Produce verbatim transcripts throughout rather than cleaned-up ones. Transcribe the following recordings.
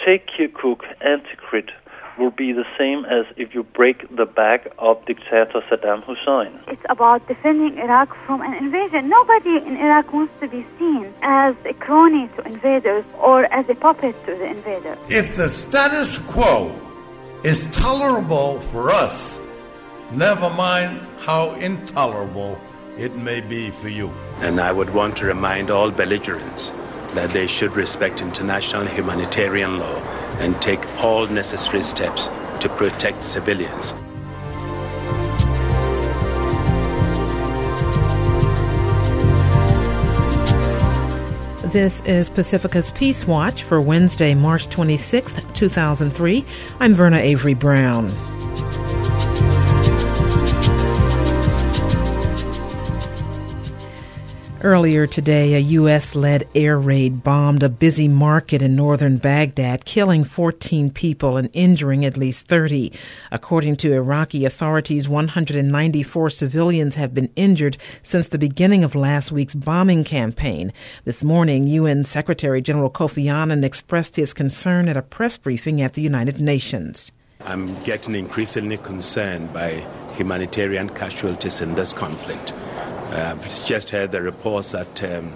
take Kirkuk and Tikrit will be the same as if you break the back of dictator Saddam Hussein. It's about defending Iraq from an invasion. Nobody in Iraq wants to be seen as a crony to invaders or as a puppet to the invaders. If the status quo is tolerable for us, never mind how intolerable it may be for you. And I would want to remind all belligerents that they should respect international humanitarian law and take all necessary steps to protect civilians. This is Pacifica's Peace Watch for Wednesday, March twenty-sixth, two thousand three. I'm Verna Avery Brown. Earlier today, a U S-led air raid bombed a busy market in northern Baghdad, killing fourteen people and injuring at least thirty. According to Iraqi authorities, one hundred ninety-four civilians have been injured since the beginning of last week's bombing campaign. This morning, U N Secretary General Kofi Annan expressed his concern at a press briefing at the United Nations. I'm getting increasingly concerned by humanitarian casualties in this conflict. Uh, I've just heard the reports that um,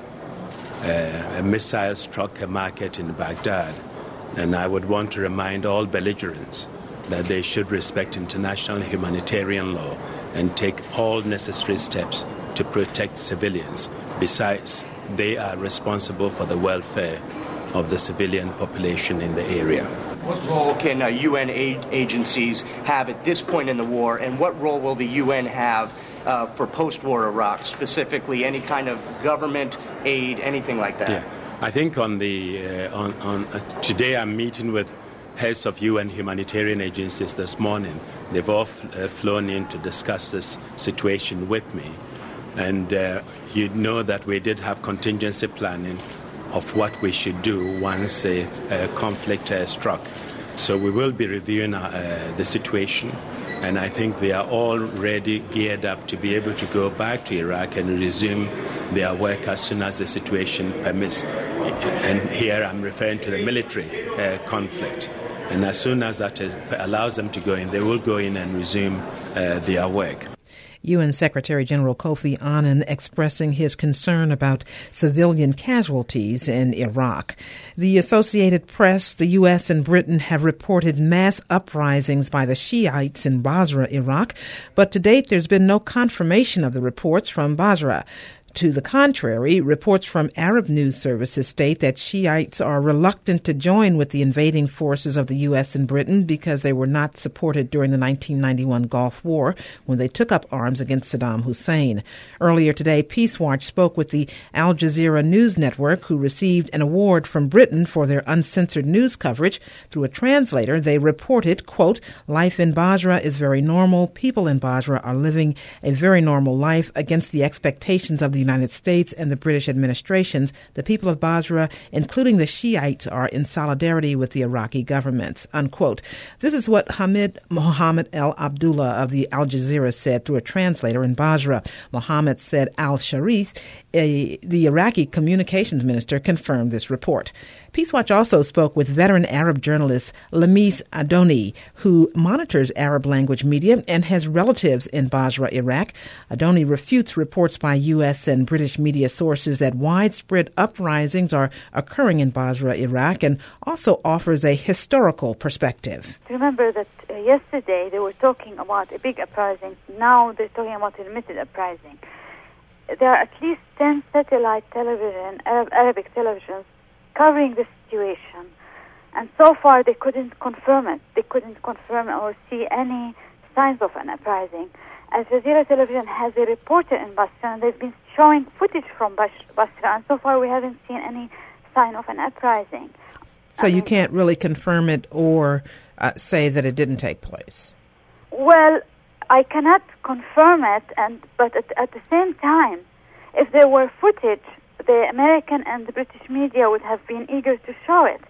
uh, a missile struck a market in Baghdad, and I would want to remind all belligerents that they should respect international humanitarian law and take all necessary steps to protect civilians. Besides, they are responsible for the welfare of the civilian population in the area. What role can uh, U N aid agencies have at this point in the war, and what role will the U N have uh, for post-war Iraq, specifically any kind of government aid, anything like that? Yeah, I think on the uh, on, on uh, today I'm meeting with heads of U N humanitarian agencies this morning. They've all f- uh, flown in to discuss this situation with me, and uh, you know that we did have contingency planning of what we should do once a, a conflict uh, struck. So we will be reviewing uh, the situation, and I think they are already geared up to be able to go back to Iraq and resume their work as soon as the situation permits. And here I'm referring to the military uh, conflict. And as soon as that is, allows them to go in, they will go in and resume uh, their work. U N Secretary General Kofi Annan expressing his concern about civilian casualties in Iraq. The Associated Press, the U S and Britain have reported mass uprisings by the Shiites in Basra, Iraq, but to date there's been no confirmation of the reports from Basra. To the contrary, reports from Arab news services state that Shiites are reluctant to join with the invading forces of the U S and Britain because they were not supported during the nineteen ninety-one Gulf War when they took up arms against Saddam Hussein. Earlier today, Peace Watch spoke with the Al Jazeera News Network, who received an award from Britain for their uncensored news coverage. Through a translator, they reported, quote, "Life in Basra is very normal. People in Basra are living a very normal life against the expectations of the United States and the British administrations. The people of Basra, including the Shiites, are in solidarity with the Iraqi governments," unquote. This is what Hamid Mohammed Al Abdullah of the Al Jazeera said through a translator in Basra. Mohammed said Al Sharif, a, the Iraqi communications minister, confirmed this report. Peace Watch also spoke with veteran Arab journalist Lamis Adoni, who monitors Arab language media and has relatives in Basra, Iraq. Adoni refutes reports by U S and British media sources that widespread uprisings are occurring in Basra, Iraq, and also offers a historical perspective. Remember that uh, yesterday they were talking about a big uprising. Now they're talking about a limited uprising. There are at least ten satellite television, Arab, Arabic televisions covering the situation. And so far they couldn't confirm it. They couldn't confirm or see any signs of an uprising. Al Jazeera television has a reporter in Basra, and they've been showing footage from Basra, and so far we haven't seen any sign of an uprising. So I you mean, can't really confirm it or uh, say that it didn't take place? Well, I cannot confirm it, and but at, at the same time, if there were footage, the American and the British media would have been eager to show it.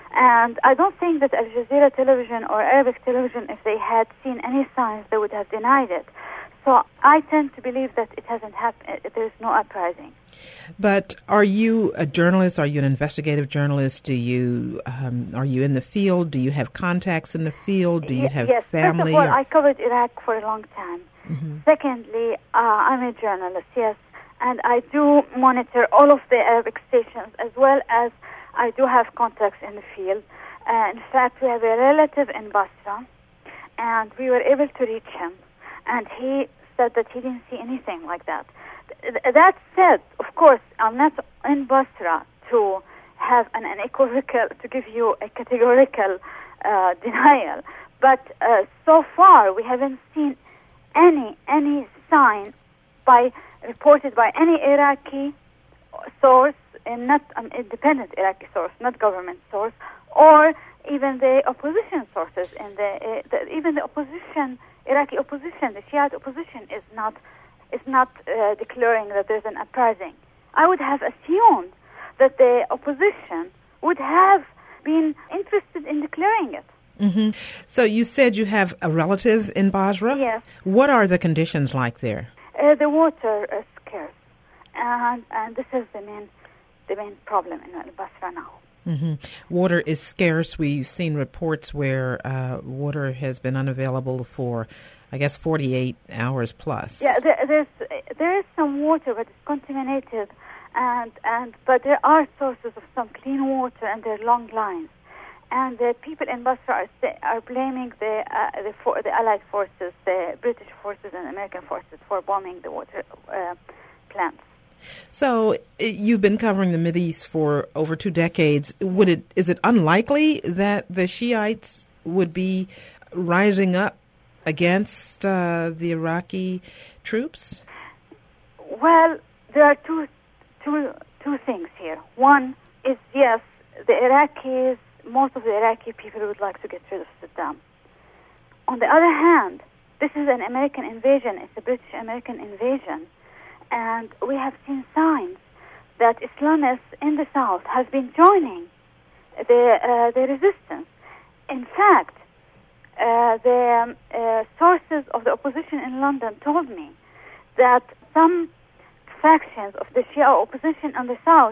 And I don't think that Al Jazeera television or Arabic television, if they had seen any signs, they would have denied it. So I tend to believe that it hasn't happened. There's no uprising. But are you a journalist? Are you an investigative journalist? Do you um, are you in the field? Do you have contacts in the field? Do you Y- have yes. family? First of all, or- I covered Iraq for a long time. Mm-hmm. Secondly, uh, I'm a journalist, yes, and I do monitor all of the Arabic stations as well as I do have contacts in the field. Uh, in fact, we have a relative in Basra, and we were able to reach him, and he said that he didn't see anything like that. Th- that said, of course, I'm not in Basra to have an unequivocal, to give you a categorical uh, denial, but uh, so far we haven't seen any any sign by reported by any Iraqi source, and not an independent Iraqi source, not government source, or even the opposition sources. And the, uh, the even the opposition, Iraqi opposition, the Shiite opposition, is not is not uh, declaring that there's an uprising. I would have assumed that the opposition would have been interested in declaring it. Mm-hmm. So you said you have a relative in Basra? Yes. What are the conditions like there? Uh, the water is scarce, and and this is the main the main problem in Basra now. Mm-hmm. Water is scarce. We've seen reports where uh, water has been unavailable for, I guess, forty-eight hours plus. Yeah, there, there's there is some water, but it's contaminated, and and but there are sources of some clean water, and there are long lines. And the people in Basra are, st- are blaming the uh, the, for- the Allied forces, the British forces and American forces, for bombing the water uh, plants. So it, you've been covering the Mideast for over two decades. Would it is it unlikely that the Shiites would be rising up against uh, the Iraqi troops? Well, there are two two two things here. One is, yes, the Iraqis. Most of the Iraqi people would like to get rid of Saddam. On the other hand, this is an American invasion. It's a British-American invasion. And we have seen signs that Islamists in the south have been joining the, uh, the resistance. In fact, uh, the uh, sources of the opposition in London told me that some factions of the Shia opposition in the south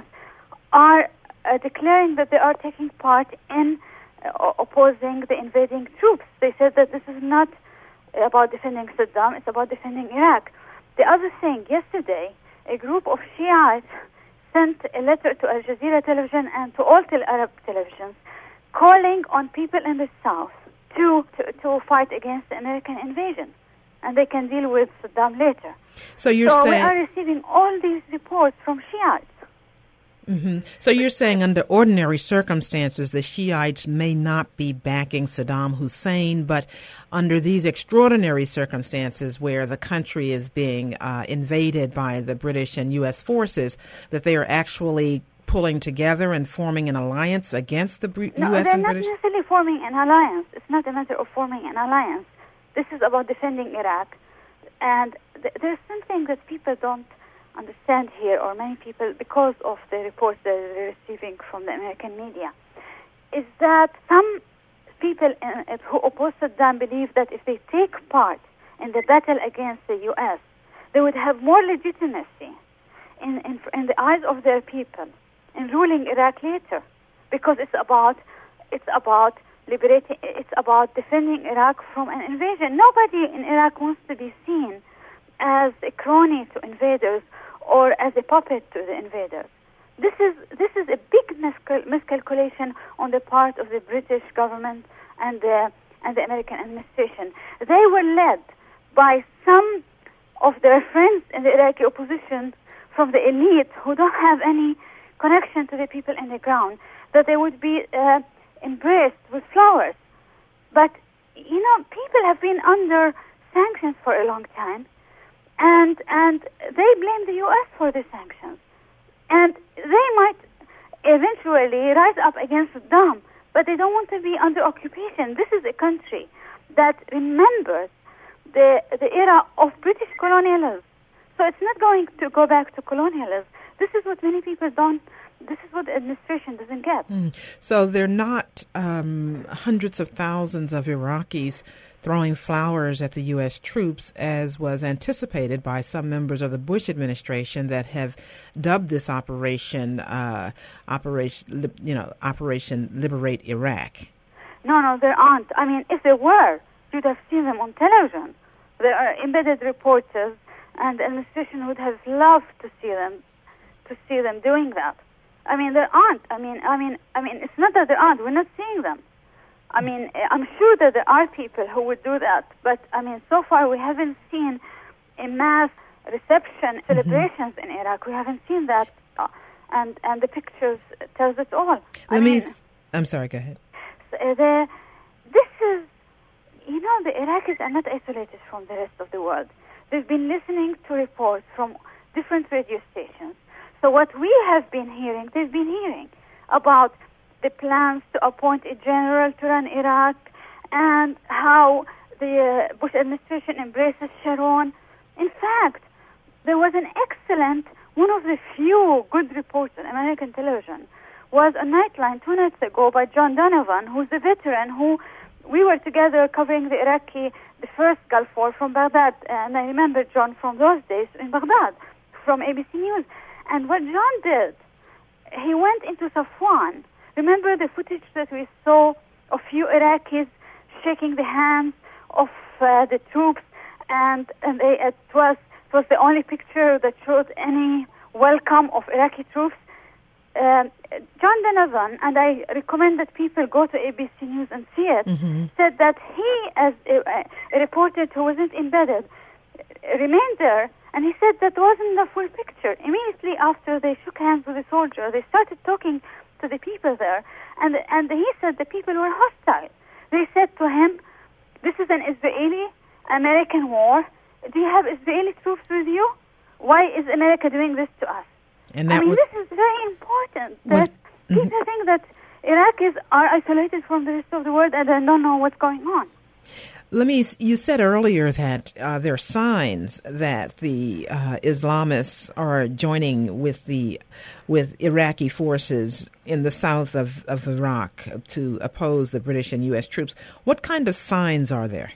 are Uh, declaring that they are taking part in uh, opposing the invading troops. They said that this is not about defending Saddam, it's about defending Iraq. The other thing, yesterday, a group of Shiites sent a letter to Al Jazeera television and to all tel- Arab televisions calling on people in the south to, to, to fight against the American invasion. And they can deal with Saddam later. So you're so saying... we are receiving all these reports from Shiites. Mm-hmm. So you're saying under ordinary circumstances, the Shiites may not be backing Saddam Hussein, but under these extraordinary circumstances where the country is being uh, invaded by the British and U S forces, that they are actually pulling together and forming an alliance against the Br- no, U S they're and not British? necessarily forming an alliance. It's not a matter of forming an alliance. This is about defending Iraq. And th- there's something that people don't understand here, or many people, because of the reports that they're receiving from the American media, is that some people in, uh, who oppose Saddam believe that if they take part in the battle against the U S, they would have more legitimacy in, in, in the eyes of their people in ruling Iraq later, because it's about it's about liberating, it's about defending Iraq from an invasion. Nobody in Iraq wants to be seen as a crony to invaders or as a puppet to the invaders. This is this is a big miscal- miscalculation on the part of the British government and the and the American administration. They were led by some of their friends in the Iraqi opposition from the elite who don't have any connection to the people in the ground, that they would be uh, embraced with flowers. But, you know, people have been under sanctions for a long time, and and they blame the U S for the sanctions. And they might eventually rise up against Saddam, but they don't want to be under occupation. This is a country that remembers the the era of British colonialism. So it's not going to go back to colonialism. This is what many people don't this is what the administration doesn't get. Mm. So they're not um, hundreds of thousands of Iraqis throwing flowers at the U S troops, as was anticipated by some members of the Bush administration that have dubbed this operation, uh, operation, you know, Operation Liberate Iraq. No, no, there aren't. I mean, if there were, you'd have seen them on television. There are embedded reporters, and the administration would have loved to see them, to see them doing that. I mean, there aren't. I mean, I mean, I mean, it's not that there aren't. We're not seeing them. I mean, I'm sure that there are people who would do that, but I mean, so far we haven't seen a mass reception celebrations mm-hmm. in Iraq. We haven't seen that, uh, and and the pictures tells it all. Let I me. mean, I'm sorry. Go ahead. So, uh, the, this is, you know, the Iraqis are not isolated from the rest of the world. They've been listening to reports from different radio stations. So what we have been hearing, they've been hearing about the plans to appoint a general to run Iraq and how the uh, Bush administration embraces Sharon. In fact, there was an excellent, one of the few good reports on American television was a Nightline two nights ago by John Donovan, who's a veteran who we were together covering the Iraqi, the first Gulf War from Baghdad. And I remember John from those days in Baghdad from A B C News. And what John did, he went into Safwan. Remember the footage that we saw of few Iraqis shaking the hands of uh, the troops, and, and they, it was it was the only picture that showed any welcome of Iraqi troops. Uh, John Donovan, and I recommend that people go to A B C News and see it, mm-hmm. said that he, as a, a reporter who wasn't embedded, remained there, and he said that wasn't the full picture. Immediately after they shook hands with the soldier, they started talking to the people there, and and he said the people were hostile. They said to him, "This is an Israeli-American war. Do you have Israeli troops with you? Why is America doing this to us?" And that I mean, was, this is very important. That was, people mm-hmm. think that Iraqis are isolated from the rest of the world and they don't know what's going on. Let me. You said earlier that uh, there are signs that the uh, Islamists are joining with the with Iraqi forces in the south of, of Iraq to oppose the British and U S troops. What kind of signs are there?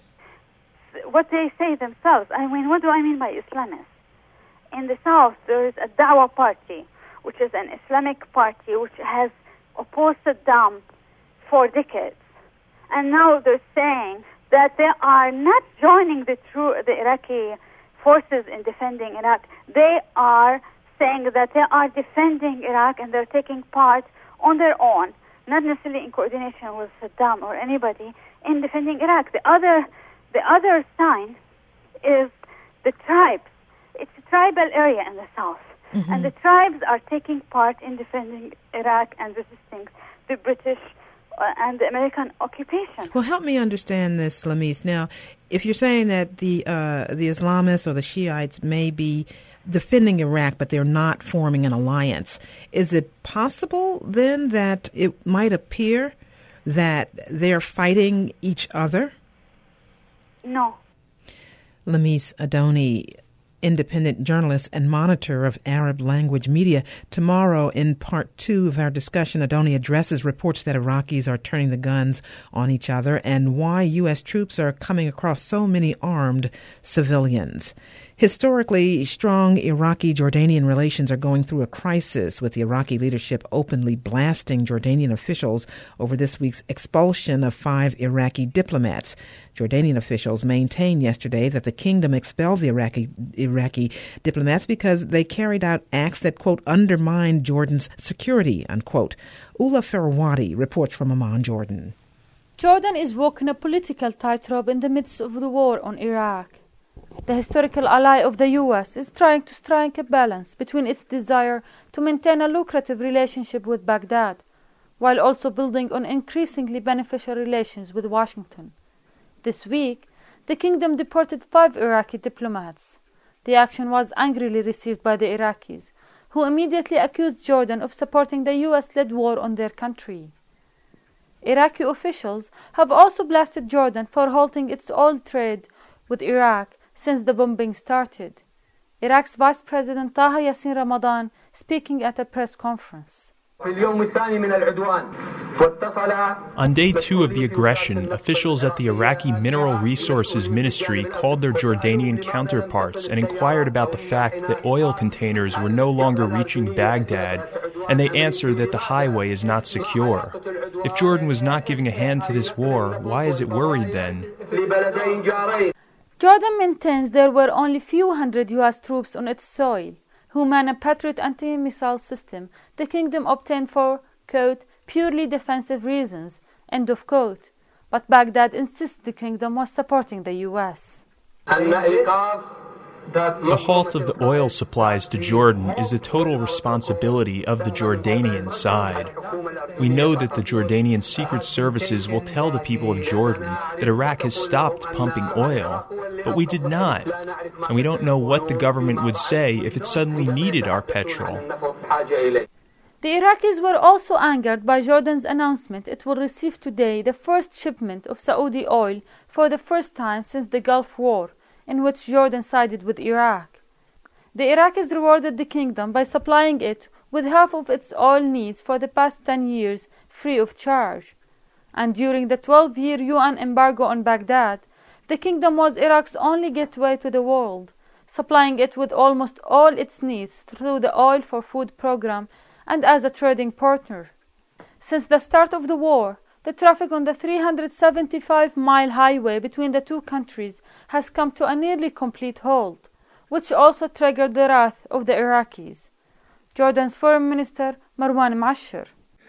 What they say themselves. I mean, what do I mean by Islamists? In the south, there is a Dawah party, which is an Islamic party which has opposed Saddam for decades, and now they're saying that they are not joining the true the Iraqi forces in defending Iraq. They are saying that they are defending Iraq and they're taking part on their own, not necessarily in coordination with Saddam or anybody, in defending Iraq. The other, the other sign is the tribes. It's a tribal area in the south, mm-hmm. and the tribes are taking part in defending Iraq and resisting the British uh, and the American occupation. Well, help me understand this, Lamis. Now, if you're saying that the uh, the Islamists or the Shiites may be defending Iraq, but they're not forming an alliance, is it possible then that it might appear that they're fighting each other? No. Lamis Adoni, independent journalist and monitor of Arab language media. Tomorrow, in part two of our discussion, Adoni addresses reports that Iraqis are turning the guns on each other and why U S troops are coming across so many armed civilians. Historically, strong Iraqi-Jordanian relations are going through a crisis, with the Iraqi leadership openly blasting Jordanian officials over this week's expulsion of five Iraqi diplomats. Jordanian officials maintained yesterday that the kingdom expelled the Iraqi, Iraqi diplomats because they carried out acts that, quote, undermined Jordan's security, unquote. Ula Ferwadi reports from Amman, Jordan. Jordan is walking a political tightrope in the midst of the war on Iraq. The historical ally of the U S is trying to strike a balance between its desire to maintain a lucrative relationship with Baghdad, while also building on increasingly beneficial relations with Washington. This week, the kingdom deported five Iraqi diplomats. The action was angrily received by the Iraqis, who immediately accused Jordan of supporting the U S-led war on their country. Iraqi officials have also blasted Jordan for halting its oil trade with Iraq since the bombing started. Iraq's Vice President Taha Yassin Ramadan speaking at a press conference. On day two of the aggression, officials at the Iraqi Mineral Resources Ministry called their Jordanian counterparts and inquired about the fact that oil containers were no longer reaching Baghdad, and they answered that the highway is not secure. If Jordan was not giving a hand to this war, why is it worried then? Jordan maintains there were only few hundred U S troops on its soil who man a Patriot anti-missile system the kingdom obtained for, quote, purely defensive reasons, end of quote. But Baghdad insists the kingdom was supporting the U S. The halt of the oil supplies to Jordan is the total responsibility of the Jordanian side. We know that the Jordanian secret services will tell the people of Jordan that Iraq has stopped pumping oil, but we did not, and we don't know what the government would say if it suddenly needed our petrol. The Iraqis were also angered by Jordan's announcement it will receive today the first shipment of Saudi oil for the first time since the Gulf War, in which Jordan sided with Iraq. The Iraqis rewarded the kingdom by supplying it with half of its oil needs for the past ten years free of charge. And during the twelve-year U N embargo on Baghdad, the kingdom was Iraq's only gateway to the world, supplying it with almost all its needs through the Oil for Food program and as a trading partner. Since the start of the war, the traffic on the three hundred seventy-five mile highway between the two countries has come to a nearly complete halt, which also triggered the wrath of the Iraqis. Jordan's Foreign Minister Marwan Mashar.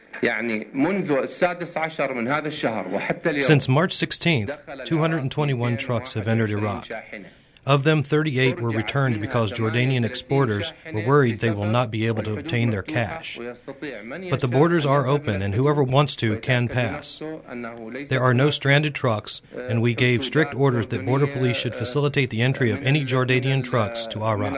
Since March sixteenth, two hundred twenty-one trucks have entered Iraq. Of them, thirty-eight were returned because Jordanian exporters were worried they will not be able to obtain their cash. But the borders are open, and whoever wants to can pass. There are no stranded trucks, and we gave strict orders that border police should facilitate the entry of any Jordanian trucks to Iraq.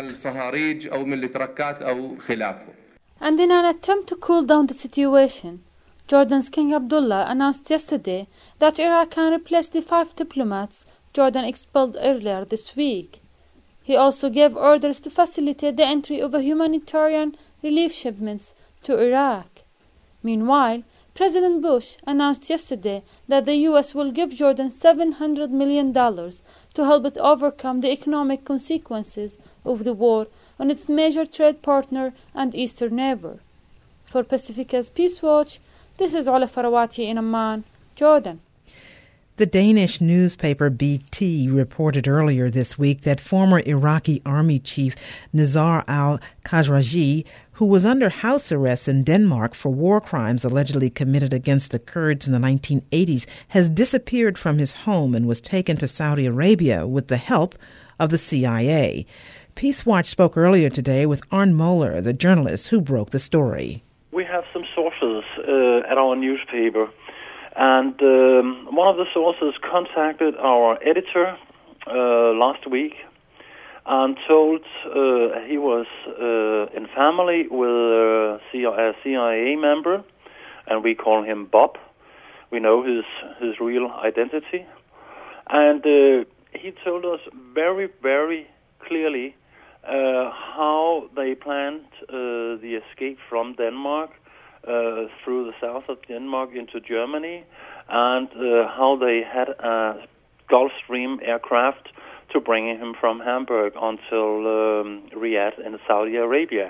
And in an attempt to cool down the situation, Jordan's King Abdullah announced yesterday that Iraq can replace the five diplomats Jordan expelled earlier this week. He also gave orders to facilitate the entry of a humanitarian relief shipments to Iraq. Meanwhile, President Bush announced yesterday that the U S will give Jordan seven hundred million dollars to help it overcome the economic consequences of the war on its major trade partner and eastern neighbor. For Pacifica's Peace Watch, this is Ola Farawati in Amman, Jordan. The Danish newspaper B T reported earlier this week that former Iraqi army chief Nizar al-Khazraji, who was under house arrest in Denmark for war crimes allegedly committed against the Kurds in the nineteen eighties, has disappeared from his home and was taken to Saudi Arabia with the help of the C I A. Peace Watch spoke earlier today with Arne Moller, the journalist who broke the story. We have some sources uh, at our newspaper. And um, one of the sources contacted our editor uh, last week and told uh, he was uh, in family with a C I A member, and we call him Bob. We know his, his real identity. And uh, he told us very, very clearly uh, how they planned uh, the escape from Denmark Uh, through the south of Denmark into Germany, and uh, how they had a Gulfstream aircraft to bring him from Hamburg until um, Riyadh in Saudi Arabia.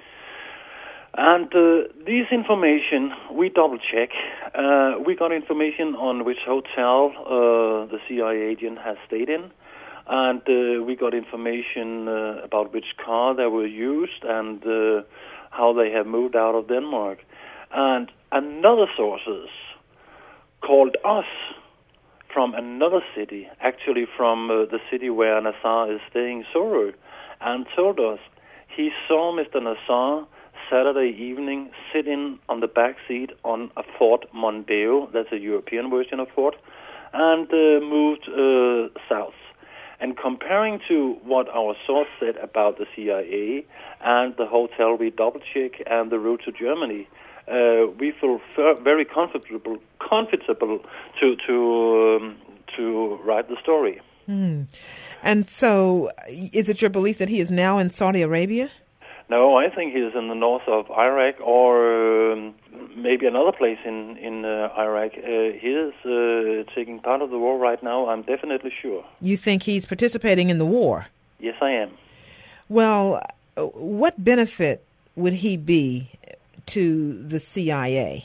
And uh, this information we double-check. Uh, we got information on which hotel uh, the C I A agent has stayed in, and uh, we got information uh, about which car they were used and uh, how they have moved out of Denmark. And another sources called us from another city, actually from uh, the city where Nassar is staying, Sorø, and told us he saw Mister Nassar Saturday evening sitting on the back seat on a Ford Mondeo, that's a European version of Ford, and uh, moved uh, south. And comparing to what our source said about the C I A and the hotel we double-check and the route to Germany, Uh, we feel f- very comfortable, comfortable to to um, to write the story. Mm. And so, is it your belief that he is now in Saudi Arabia? No, I think he is in the north of Iraq, or um, maybe another place in in uh, Iraq. Uh, he is uh, taking part of the war right now. I'm definitely sure. You think he's participating in the war? Yes, I am. Well, what benefit would he be to the C I A?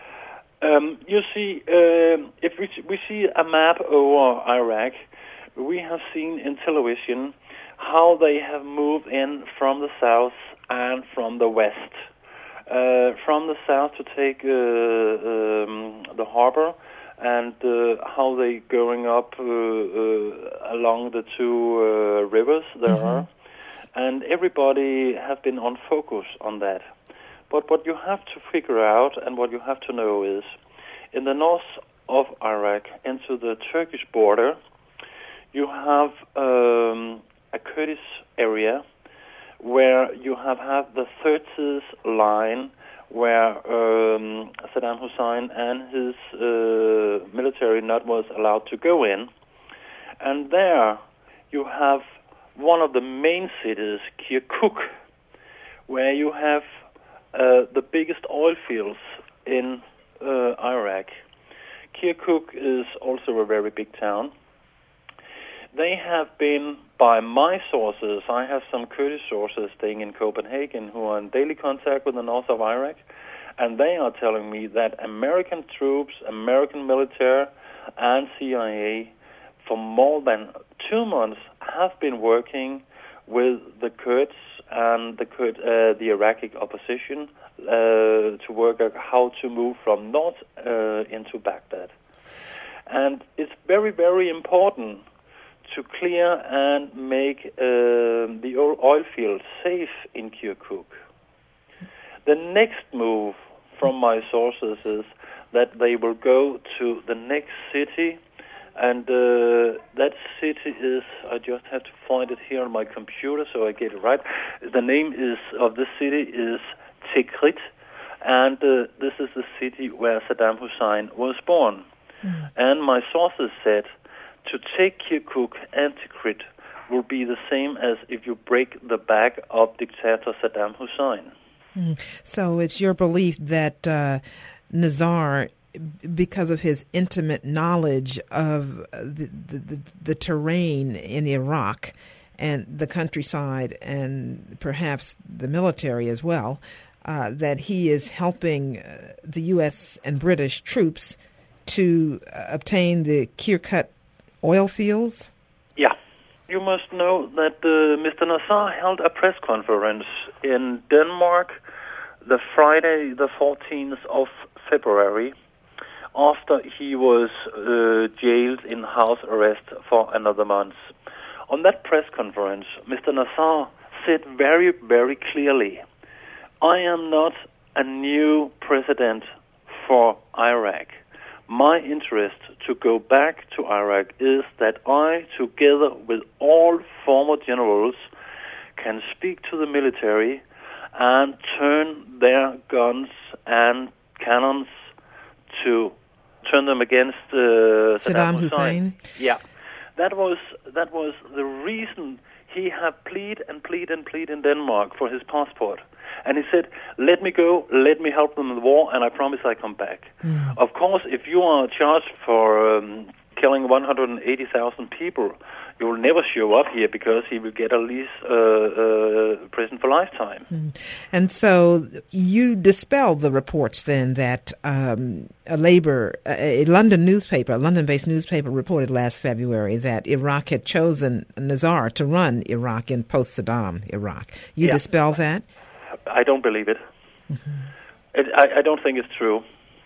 Um, you see, uh, if we we see a map over Iraq, we have seen in television how they have moved in from the south and from the west. Uh, from the south to take uh, um, the harbor, and uh, how they going up uh, uh, along the two uh, rivers there mm-hmm. are. And everybody have been on focus on that. But what you have to figure out and what you have to know is, in the north of Iraq, into the Turkish border, you have um, a Kurdish area where you have had the thirtieth line where um, Saddam Hussein and his uh, military not was allowed to go in. And there you have one of the main cities, Kirkuk, where you have uh, the biggest oil fields in uh, Iraq. Kirkuk is also a very big town. They have been, by my sources, I have some Kurdish sources staying in Copenhagen who are in daily contact with the north of Iraq, and they are telling me that American troops, American military, and C I A for more than two months have been working with the Kurds and the Kurd, uh, the Iraqi opposition uh, to work out how to move from north uh, into Baghdad. And it's very, very important to clear and make uh, the oil fields safe in Kirkuk. The next move from my sources is that they will go to the next city, and uh, that city is, I just have to find it here on my computer so I get it right. The name is of this city is Tikrit, and uh, this is the city where Saddam Hussein was born. Mm. And my sources said to take Kirkuk and Tikrit will be the same as if you break the back of dictator Saddam Hussein. Mm. So it's your belief that uh, Nazar, because of his intimate knowledge of the, the, the terrain in Iraq and the countryside and perhaps the military as well, uh, that he is helping uh, the U S and British troops to uh, obtain the Kirkuk oil fields? Yeah. You must know that uh, Mister Nazar held a press conference in Denmark the Friday, the fourteenth of February, after he was uh, jailed in house arrest for another month. On that press conference, Mister Nazar said very, very clearly, I am not a new president for Iraq. My interest to go back to Iraq is that I, together with all former generals, can speak to the military and turn their guns and cannons to turn them against uh, Saddam, Saddam Hussein. Hussein. Yeah, that was that was the reason he had plead and plead and plead in Denmark for his passport. And he said, let me go, let me help them in the war, and I promise I come back. Mm. Of course, if you are charged for um, killing one hundred eighty thousand people, you will never show up here because he will get at least uh, uh, prison for lifetime. Mm. And so you dispelled the reports then that um, a Labour, a London newspaper, a London-based newspaper reported last February that Iraq had chosen Nazar to run Iraq in post-Saddam Iraq. You yeah. dispel that? I don't believe it. Mm-hmm. it I, I don't think it's true.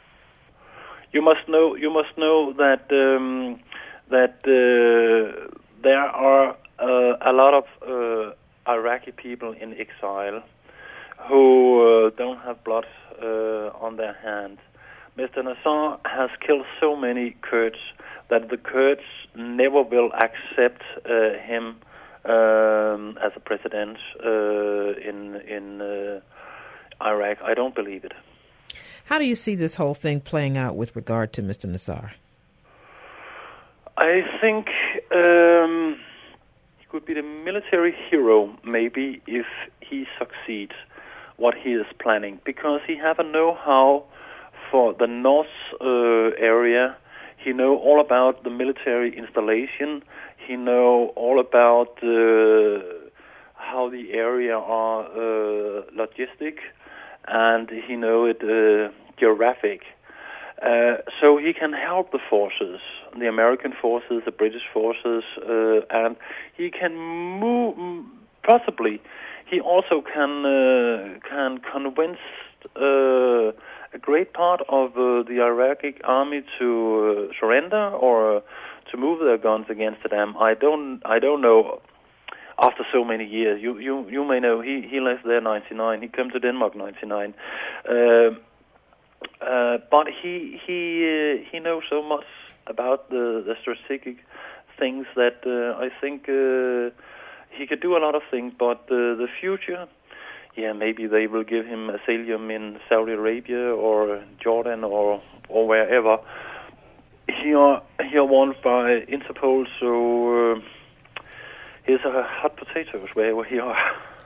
You must know. You must know that um, that uh, there are uh, a lot of uh, Iraqi people in exile who uh, don't have blood uh, on their hands. Mister Nazar has killed so many Kurds that the Kurds never will accept uh, him Um, as a president uh, in in uh, Iraq. I don't believe it. How do you see this whole thing playing out with regard to Mister Nazar? I think um, could be the military hero, maybe, if he succeeds what he is planning, because he have a know-how for the north uh, area. He know all about the military installation. He know all about uh, how the area are uh, logistic, and he know it uh, geographic. Uh, so he can help the forces, the American forces, the British forces, uh, and he can move, possibly, he also can uh, can convince uh, a great part of uh, the Iraqi army to uh, surrender or uh, to move their guns against them. I don't I don't know. After so many years, you you you may know he he left there ninety-nine. He came to Denmark ninety-nine. Uh, uh, but he he uh, he knows so much about the, the strategic things that uh, I think uh, he could do a lot of things. But uh, the future, yeah, maybe they will give him asylum in Saudi Arabia or Jordan or or wherever. Here here wanted by Interpol, so uh, here's a hot potatoes where we are.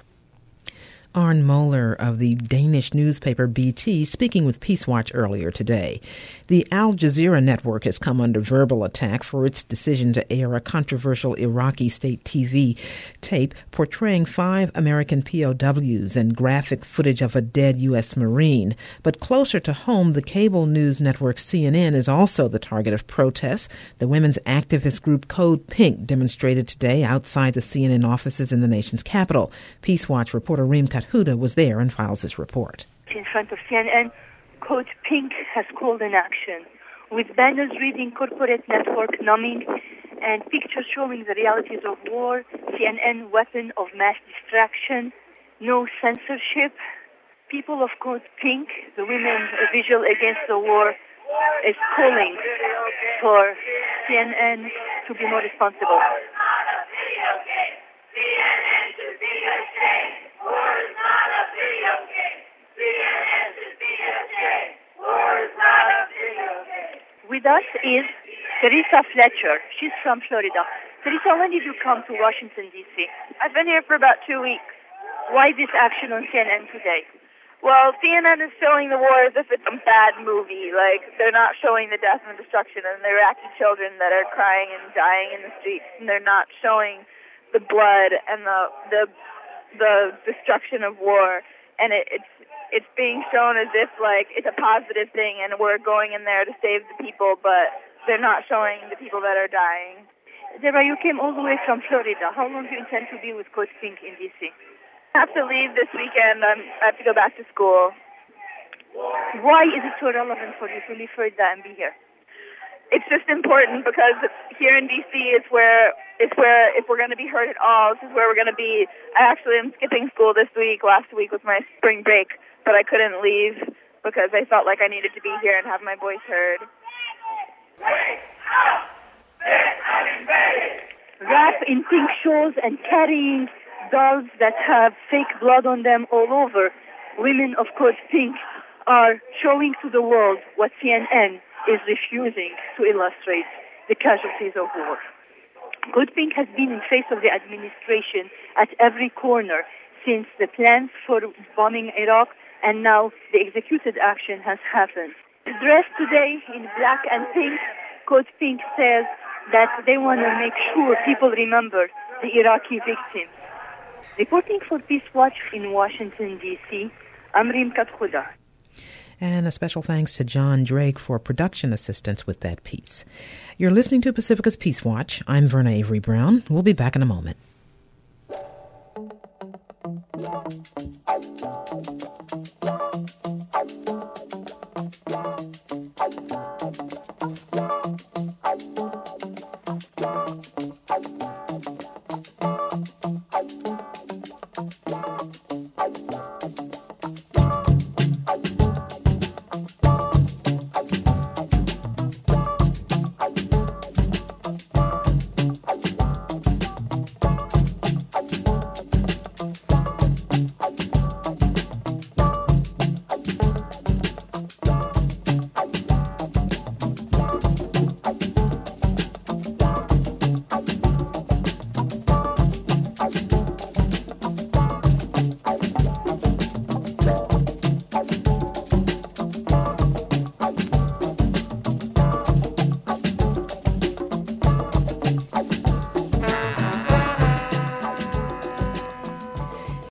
Arne Moeller of the Danish newspaper B T speaking with Peace Watch earlier today. The Al Jazeera network has come under verbal attack for its decision to air a controversial Iraqi state T V tape portraying five American P O Ws and graphic footage of a dead U S Marine. But closer to home, the cable news network C N N is also the target of protests. The women's activist group Code Pink demonstrated today outside the C N N offices in the nation's capital. Peace Watch reporter Reem Huda was there and files this report. In front of C N N, Code Pink has called an action with banners reading corporate network numbing and pictures showing the realities of war, C N N weapon of mass distraction, no censorship. People of Code Pink, the women vigil against the war, is calling for C N N to be more responsible. With us is Teresa Fletcher. She's from Florida. Teresa, when did you come to Washington, D C? I've been here for about two weeks. Why this action on C N N today? Well, C N N is showing the war as if it's a bad movie. Like, they're not showing the death and destruction and the Iraqi children that are crying and dying in the streets. And they're not showing the blood and the the the destruction of war. And it, it's it's being shown as if, like, it's a positive thing and we're going in there to save the people, but they're not showing the people that are dying. Deborah, you came all the way from Florida. How long do you intend to be with Code Pink in D C? I have to leave this weekend. I'm, I have to go back to school. Why is it so relevant for you to leave Florida and be here? It's just important because here in D C it's where it's where if we're going to be heard at all, this is where we're going to be. I actually am skipping school this week. Last week was my spring break, but I couldn't leave because I felt like I needed to be here and have my voice heard. Rap in pink shows and carrying dolls that have fake blood on them all over. Women of Code Pink are showing to the world what C N N is refusing to illustrate, the casualties of war. Code Pink has been in face of the administration at every corner since the plans for bombing Iraq and now the executed action has happened. Dressed today in black and pink, Code Pink says that they want to make sure people remember the Iraqi victims. Reporting for Peace Watch in Washington, D C, I'm Reem Huda. And a special thanks to John Drake for production assistance with that piece. You're listening to Pacifica's Peace Watch. I'm Verna Avery Brown. We'll be back in a moment.